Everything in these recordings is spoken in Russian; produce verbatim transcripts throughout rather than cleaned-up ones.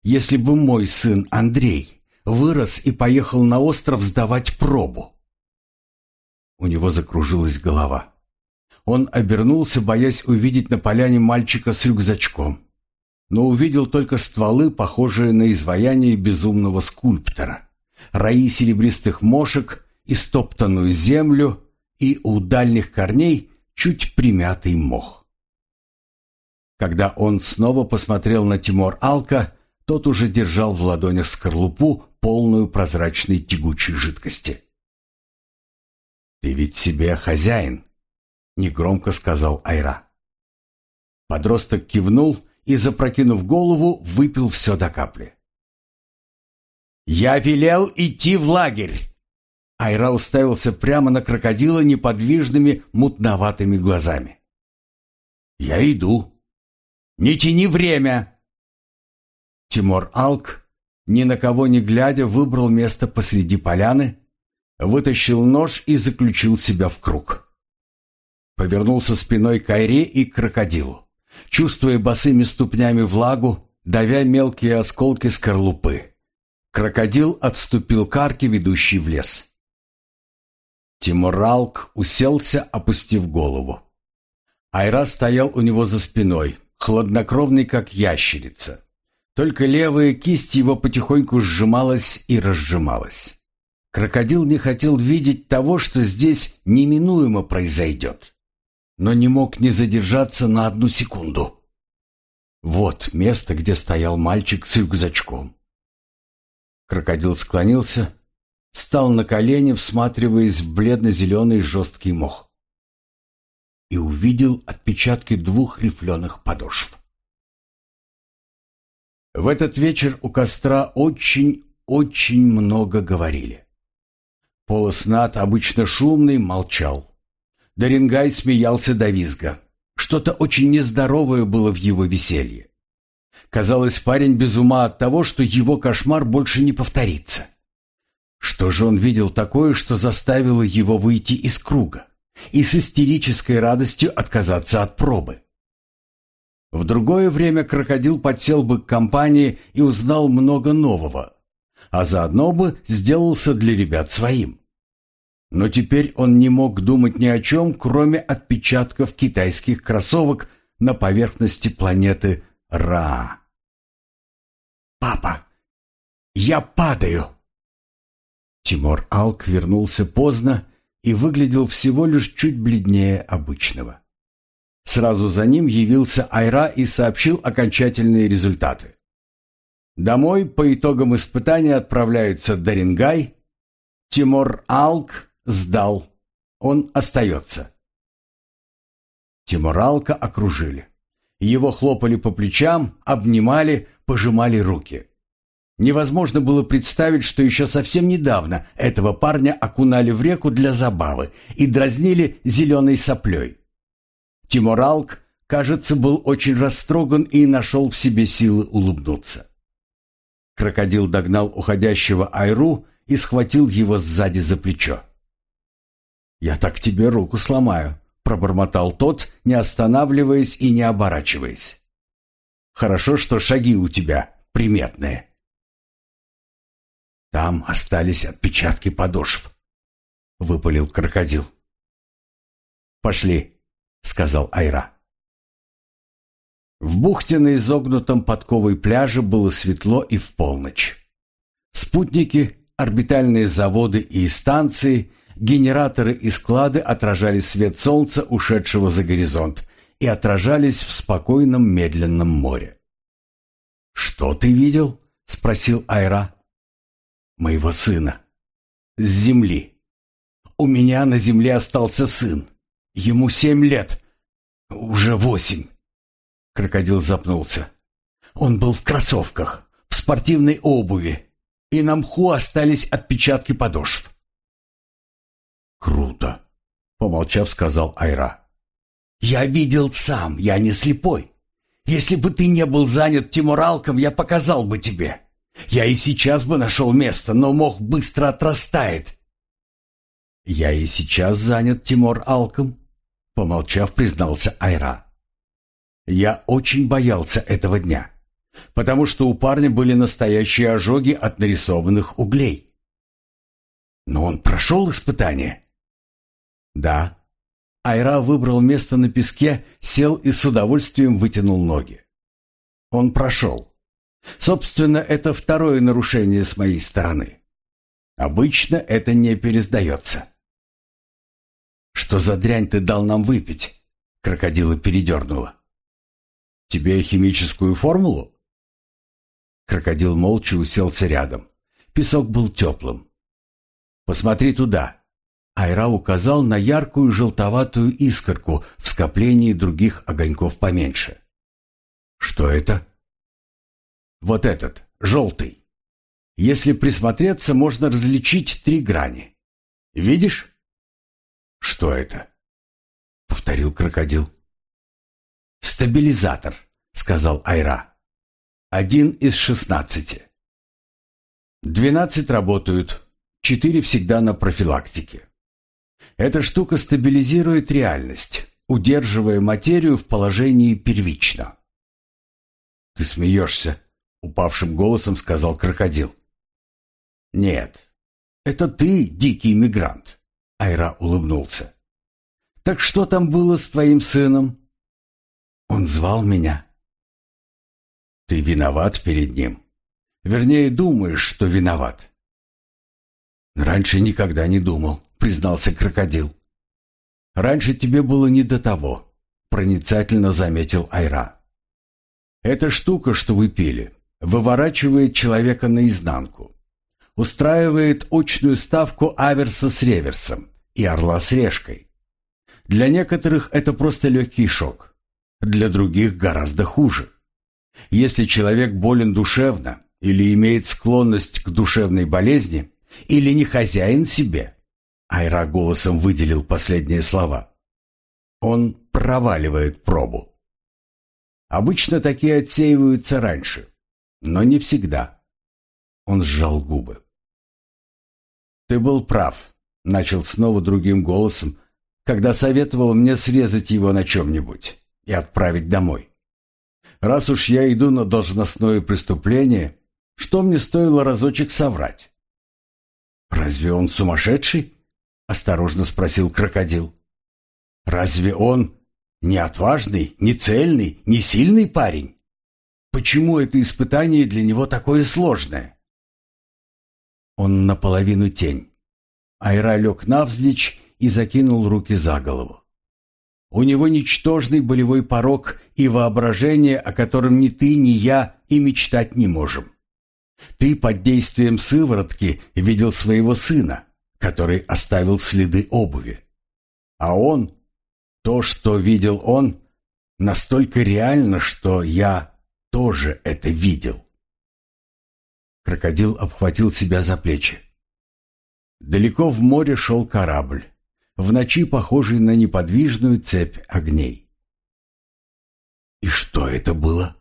если бы мой сын Андрей вырос и поехал на остров сдавать пробу?» У него закружилась голова. Он обернулся, боясь увидеть на поляне мальчика с рюкзачком, но увидел только стволы, похожие на изваяние безумного скульптора, раи серебристых мошек, истоптанную землю и у дальних корней чуть примятый мох. Когда он снова посмотрел на Тимур-Алка, тот уже держал в ладонях скорлупу, полную прозрачной тягучей жидкости. «Ты ведь себе хозяин», — негромко сказал Айра. Подросток кивнул и, запрокинув голову, выпил все до капли. «Я велел идти в лагерь!» Айра уставился прямо на крокодила неподвижными мутноватыми глазами. «Я иду. Не тяни время!» Тимур-Алк, ни на кого не глядя, выбрал место посреди поляны, вытащил нож и заключил себя в круг. Повернулся спиной к Айре и к крокодилу, чувствуя босыми ступнями влагу, давя мелкие осколки скорлупы. Крокодил отступил к арке, ведущей в лес. Тимур-Алк уселся, опустив голову. Айра стоял у него за спиной, хладнокровный, как ящерица. Только левая кисть его потихоньку сжималась и разжималась. Крокодил не хотел видеть того, что здесь неминуемо произойдет, но не мог не задержаться на одну секунду. Вот место, где стоял мальчик с рюкзачком. Крокодил склонился, стал на колени, всматриваясь в бледно-зеленый жесткий мох, и увидел отпечатки двух рифленых подошв. В этот вечер у костра очень-очень много говорили. Полоснат, обычно шумный, молчал. Дарингай смеялся до визга. Что-то очень нездоровое было в его веселье. Казалось, парень без ума от того, что его кошмар больше не повторится. Что же он видел такое, что заставило его выйти из круга и с истерической радостью отказаться от пробы? В другое время крокодил подсел бы к компании и узнал много нового, а заодно бы сделался для ребят своим. Но теперь он не мог думать ни о чем, кроме отпечатков китайских кроссовок на поверхности планеты Ра. «Папа, я падаю!» Тимур-Алк вернулся поздно и выглядел всего лишь чуть бледнее обычного. Сразу за ним явился Айра и сообщил окончательные результаты. Домой по итогам испытания отправляются Дарингай. Тимур-Алк сдал. Он остается. Тимур-Алка окружили. Его хлопали по плечам, обнимали, пожимали руки. Невозможно было представить, что еще совсем недавно этого парня окунали в реку для забавы и дразнили зеленой соплей. Тимур-Алк, кажется, был очень растроган и нашел в себе силы улыбнуться. Крокодил догнал уходящего Айру и схватил его сзади за плечо. «Я так тебе руку сломаю», — пробормотал тот, не останавливаясь и не оборачиваясь. «Хорошо, что шаги у тебя приметные». «Там остались отпечатки подошв», — выпалил крокодил. «Пошли», — сказал Айра. В бухте на изогнутом подковой пляже было светло и в полночь. Спутники, орбитальные заводы и станции, генераторы и склады отражали свет солнца, ушедшего за горизонт, и отражались в спокойном медленном море. «Что ты видел?» — спросил Айра. «Моего сына. С земли. У меня на земле остался сын. Ему семь лет. Уже восемь». Крокодил запнулся. «Он был в кроссовках, в спортивной обуви, и на мху остались отпечатки подошв». «Круто», — помолчав, сказал Айра. «Я видел сам, я не слепой. Если бы ты не был занят Тимур-Алком, я показал бы тебе. Я и сейчас бы нашел место, но мох быстро отрастает». «Я и сейчас занят Тимур-Алком», — помолчав, признался Айра. «Я очень боялся этого дня. потому что у парня были настоящие ожоги от нарисованных углей. Но он прошел испытание? Да. Айра выбрал место на песке, сел и с удовольствием вытянул ноги. Он прошел. Собственно, это второе нарушение с моей стороны. Обычно это не пересдается. «Что за дрянь ты дал нам выпить?» Крокодила передернуло. «Тебе химическую формулу?» Крокодил молча уселся рядом. Песок был теплым. «Посмотри туда». Айра указал на яркую желтоватую искорку в скоплении других огоньков поменьше. «Что это?» «Вот этот, желтый. Если присмотреться, можно различить три грани. Видишь?» «Что это?» — повторил крокодил. «Стабилизатор», — сказал Айра. «Один из шестнадцати. Двенадцать работают, четыре всегда на профилактике. Эта штука стабилизирует реальность, удерживая материю в положении первично». «Ты смеешься?» — упавшим голосом сказал крокодил. «Нет, это ты, дикий мигрант», — Айра улыбнулся. «Так что там было с твоим сыном?» «Он звал меня». «Ты виноват перед ним. Вернее, думаешь, что виноват». «Раньше никогда не думал», — признался крокодил. «Раньше тебе было не до того», — проницательно заметил Айра. «Эта штука, что вы пили, выворачивает человека наизнанку, устраивает очную ставку аверса с реверсом и орла с решкой. Для некоторых это просто легкий шок, для других гораздо хуже. Если человек болен душевно или имеет склонность к душевной болезни, или не хозяин себе», Айра голосом выделил последние слова, «он проваливает пробу. Обычно такие отсеиваются раньше, но не всегда». Он сжал губы. «Ты был прав», — начал снова другим голосом, когда советовал мне срезать его на чем-нибудь и отправить домой. «Раз уж я иду на должностное преступление, что мне стоило разочек соврать?» «Разве он сумасшедший?» — осторожно спросил крокодил. «Разве он не отважный, не цельный, не сильный парень? Почему это испытание для него такое сложное?» Он наполовину тень. Айра лег навзничь и закинул руки за голову. У него ничтожный болевой порог и воображение, о котором ни ты, ни я и мечтать не можем. Ты под действием сыворотки видел своего сына, который оставил следы обуви. А он, то, что видел он, настолько реально, что я тоже это видел. Крокодил обхватил себя за плечи. Далеко в море шел корабль, в ночи похожий на неподвижную цепь огней. «И что это было?»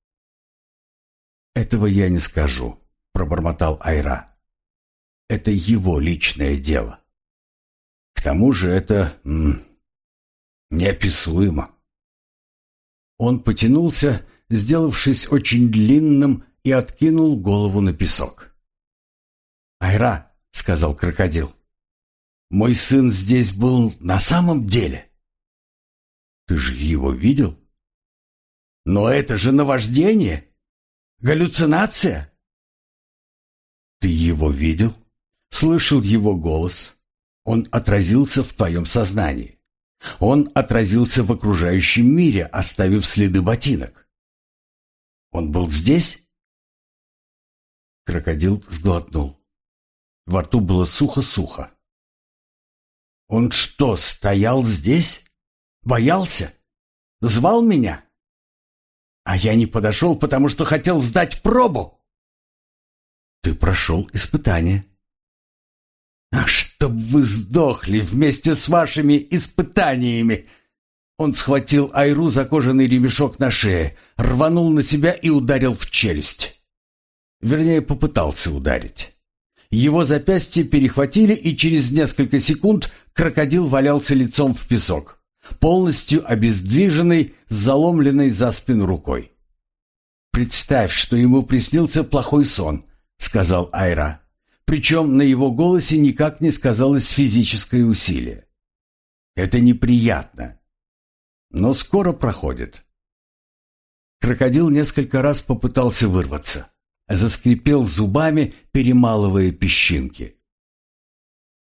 «Этого я не скажу», — пробормотал Айра. «Это его личное дело. К тому же это м, неописуемо». Он потянулся, сделавшись очень длинным, и откинул голову на песок. «Айра», — сказал крокодил, — «мой сын здесь был на самом деле». «Ты же его видел?» «Но это же наваждение! Галлюцинация!» «Ты его видел? Слышал его голос? Он отразился в твоем сознании. Он отразился в окружающем мире, оставив следы ботинок. Он был здесь?» Крокодил сглотнул. Во рту было сухо-сухо. «Он что, стоял здесь? Боялся? Звал меня? А я не подошел, потому что хотел сдать пробу?» «Ты прошел испытание». «А чтоб вы сдохли вместе с вашими испытаниями!» Он схватил Айру за кожаный ремешок на шее, рванул на себя и ударил в челюсть. Вернее, попытался ударить. Его запястье перехватили, и через несколько секунд крокодил валялся лицом в песок, полностью обездвиженный, с заломленной за спину рукой. «Представь, что ему приснился плохой сон», — сказал Айра. Причем на его голосе никак не сказалось физическое усилие. «Это неприятно, но скоро проходит». Крокодил несколько раз попытался вырваться, заскрипел зубами, перемалывая песчинки.